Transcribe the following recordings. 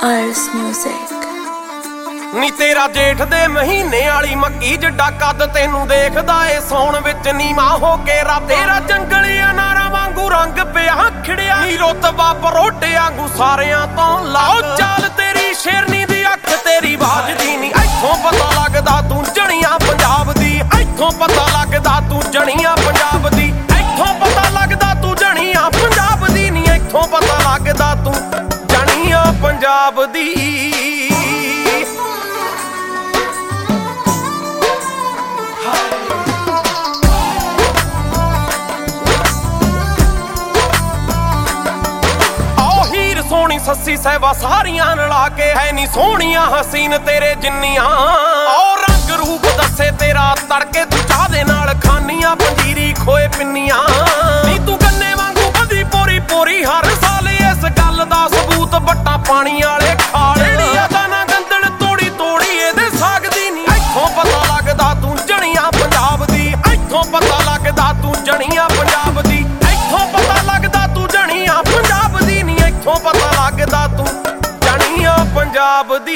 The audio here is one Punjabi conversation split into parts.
Ars Music। ਨੀ ਤੇਰਾ ਜੇਠ ਦੇ ਮਹੀਨੇ ਵਾਲੀ ਮੱਕੀ ਜਿੱਡਾ ਕੱਦ ਤੈਨੂੰ ਦੇਖਦਾ ਏ ਸੌਣ ਵਿੱਚ ਨੀਵਾਂ ਹੋ ਕੇ ਰੱਬ ਤੇਰਾ ਜੰਗਲੀ ਅਨਾਰਾਂ ਵਾਂਗੂ ਰੰਗ ਪਿਆ ਖਿੜਿਆ ਨੀ ਰੁਤਬਾ ਪਰੋਟੇ ਵਾਂਗੂ ਸਾਰਿਆਂ ਤੋਂ ਲਾਓ ਚਾਲ ਤੇਰੀ ਸ਼ੇਰਨੀ ਦੀ ਅੱਖ ਤੇਰੀ ਬਾਜਦੀ ਨੀ ਇੱਥੋਂ ਪਤਾ ਲੱਗਦਾ ਤੂੰ ਜਣੀਆਂ ਪੰਜਾਬ ਦੀ ਇੱਥੋਂ ਪਤਾ ਲੱਗਦਾ ਤੂੰ ਜਣੀਆਂ ਪੰਜਾਬ ਦੀ ਇੱਥੋਂ ਪਤਾ ਲੱਗਦਾ ਤੂੰ ਜਣੀਆਂ ਪੰਜਾਬ ਦੀ ਨੀ ਇੱਥੋਂ ਪਤਾ ਲੱਗਦਾ ਤੂੰ ਜਣੀਆਂ ਪੰਜਾਬ ਦੀ ਸੋਹਣੀ ਸੱਸੀ ਸਹਿਬਾ ਸਾਰੀਆਂ ਰਲਾ ਕੇ ਹੈ ਨੀ ਸੋਹਣੀਆਂ ਹਸੀਨ ਤੇਰੇ ਜਿੰਨੀਆਂ ਔਰ ਰੰਗ ਰੂਪ ਦੱਸੇ ਤੇਰਾ ਤੜਕੇ ਤੂੰ ਚਾਹ ਦੇ ਨਾਲ ਖਾਨੀਆਂ ਪੰਜੀਰੀ ਖੋਏ ਪਿੰਨੀਆਂ ਨੀ ਤੂੰ ਗੰਨੇ ਵਾਂਗੂ ਵਧੀ ਪੋਰੀ ਪੋਰੀ ਹਰ ਸਾਲ ਇਸ ਗੱਲ ਦਾ ਸਬੂਤ ਬੱਟਾ ਪਾਣੀ ਵਾਲੇ ਖਾਲੇ ਦਾ ਨਾ ਗੰਦਲ ਤੋੜੀ ਤੋੜੀ ਇਹਦੇ ਸਾਗਦੀ ਨੀ ਇੱਥੋਂ ਪਤਾ ਲੱਗਦਾ ਤੂੰ ਜਣੀਆਂ ਪੰਜਾਬ ਦੀ ਇੱਥੋਂ ਪਤਾ ਲੱਗਦਾ ਤੂੰ ਜਣੀਆਂ ਪੰਜਾਬ ਦੀ ਇੱਥੋਂ ਪਤਾ ਲੱਗਦਾ ਤੂੰ ਜਣੀਆਂ ਪੰਜਾਬ ਦੀ ਨੀ ਇੱਥੋਂ ਪਤਾ ਲੱਗਦਾ ਤੂੰ ਜਣੀਆਂ ਪੰਜਾਬ ਦੀ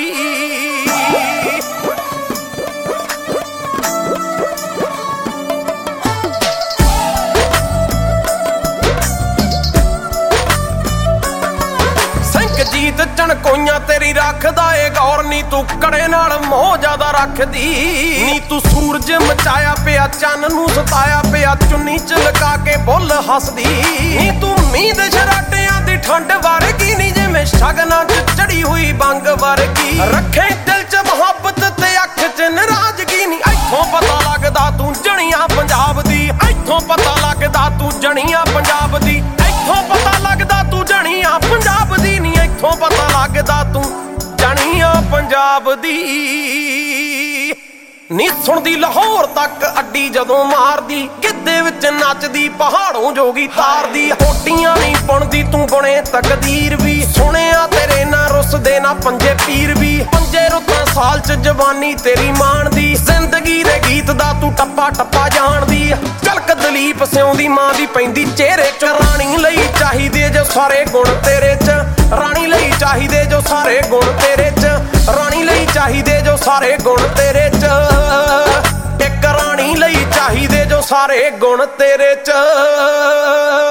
ਜੀਤ ਚਣਕੋਈਆਂ ਤੇਰੀ ਰੱਖਦਾ ਏ ਗੌਰ ਨੀ ਤੂੰ ਕੜੇ ਨਾਲ ਮੋਹ ਜ਼ਿਆਦਾ ਰੱਖਦੀ ਨੀ ਤੂੰ ਸੂਰਜ ਮਚਾਇਆ ਪਿਆ ਚੰਨ ਨੂੰ ਸਤਾਇਆ ਪਿਆ ਚੁੰਨੀ ਚ ਲਗਾ ਕੇ ਬੁੱਲ ਹੱਸਦੀ ਨੀ ਤੂੰ ਮੀਂਹ ਸ਼ਰਾਟਿਆਂ ਦੀ ਠੰਡ ਵਰਗੀ ਨੀ ਜਿਵੇਂ ਸ਼ਗਨਾਂ ਚ ਚੜੀ ਹੋਈ ਬੰਗ ਵਰਗੀ ਰੱਖੇ ਦਿਲ ਚ ਮੁਹੱਬਤ ਤੇ ਅੱਖ ਚ ਨਾਰਾਜ਼ਗੀ ਨੀ ਇੱਥੋਂ ਪਤਾ ਲੱਗਦਾ ਤੂੰ ਜਣੀਆਂ ਪੰਜਾਬ ਦੀ ਇੱਥੋਂ ਪਤਾ ਲੱਗਦਾ ਤੂੰ ਜਣੀਆਂ ਪੰਜਾਬ ਦੀ ਇੱਥੋਂ ਪਤਾ ਲੱਗਦਾ ਤੂੰ ਜਣੀਆਂ ਪੰਜਾਬ ਦੀ ਨੀ ਇੱਥੋਂ ਪਤਾ ਲੱਗਦਾ ਤੂੰ ਜਣੀਆਂ ਪੰਜਾਬ ਦੀ ਨੀ ਸੁਣਦੀ ਲਾਹੌਰ ਤੱਕ ਅੱਡੀ ਜਦੋਂ ਮਾਰਦੀ ਗਿੱਧੇ ਵਿੱਚ ਨੱਚਦੀ ਪਹਾੜੋਂ ਜੋਗੀ ਤਾਰਦੀ ਹੋਟੀਆਂ ਨਹੀਂ ਪੁਣਦੀ ਤੂੰ ਬਣੇ ਤਕਦੀਰ ਵੀ ਸੁਣਿਆ ਤੇਰੇ ਨਾਲ ਰੁੱਸਦੇ ਨਾ ਪੰਜੇ ਪੀਰ ਵੀ ਪੰਜੇ ਰੁੱਤਾਂ ਸਾਲ ਚ ਜਵਾਨੀ ਤੇਰੀ ਮਾਣਦੀ ਜ਼ਿੰਦਗੀ ਦੇ ਗੀਤ ਦਾ ਤੂੰ ਟੱਪਾ ਟੱਪਾ ਜਾਣਦੀ ਝਲਕ ਦਲੀਪ ਸਿਉਂ ਦੀ ਮਾਂ ਦੀ ਪੈਂਦੀ ਚਿਹਰੇ ਚ ਰਾਣੀ ਲਈ ਚਾਹੀਦੇ ਜੋ ਸਾਰੇ ਗੁਣ ਤੇਰੇ ਚ ਰਾਣੀ ਲਈ ਚਾਹੀਦੇ ਜੋ ਸਾਰੇ ਗੁਣ ਤੇਰੇ ਚ ਰਾਣੀ ਲਈ ਚਾਹੀਦੇ ਜੋ ਸਾਰੇ ਗੁਣ ਤੇਰੇ ਚ ਇੱਕ ਰਾਣੀ ਲਈ ਚਾਹੀਦੇ ਜੋ ਸਾਰੇ ਗੁਣ ਤੇਰੇ ਚ